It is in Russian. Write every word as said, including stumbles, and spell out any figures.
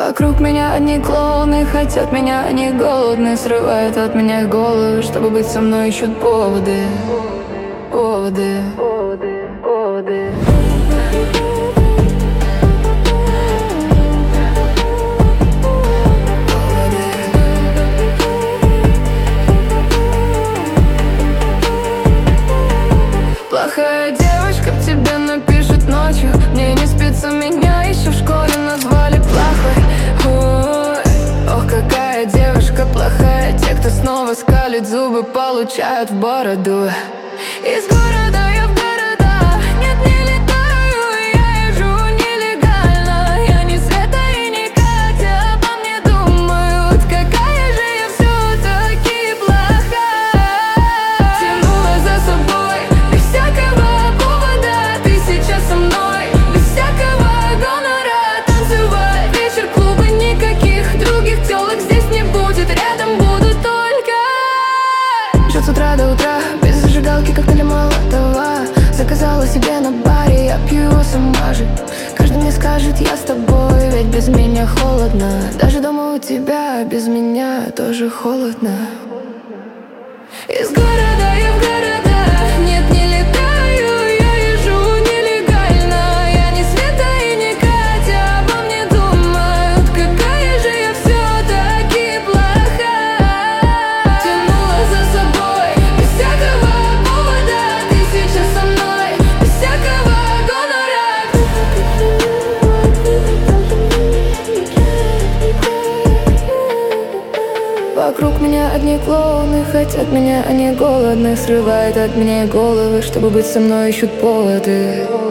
Вокруг меня одни клоуны, хотят меня, они голодны. Срывают от меня головы, чтобы быть со мной, ищут поводы. Поводы, поводы, поводы. Плохая девушка к тебе напишет ночью. Мне не спится, меня еще в школе назвали плохой. Ой, ох, какая девушка плохая. Те, кто снова скалит зубы, получают в бороду. Из города я в города, нет, не летаю, я езжу нелегально. Я ни Света и ни Катя обо мне думают. Какая же я все-таки плохая. Тянула за собой без всякого повода. Ты сейчас со мной без всякого гонора. Танцевать вечер, клубы, никаких других телок здесь не будет. Рядом буду только. Жжет с утра до утра, без зажигалки, коктейля Молотова. Заказала себе на баре, я пью его сама же. Каждый мне скажет, я с тобой, ведь без меня холодно. Даже дома у тебя без меня тоже холодно. Из города я в города, нет, не летаю, я езжу нелегально. Я ни Света и ни Катя обо мне думают. Какая же я все-таки плохая. Тянула за собой без всякого повода. Ты сейчас со мной без всякого гонора. Вокруг меня одни клоуны, хотят меня, они голодны. Срывают от меня головы, чтобы быть со мной, ищут поводы.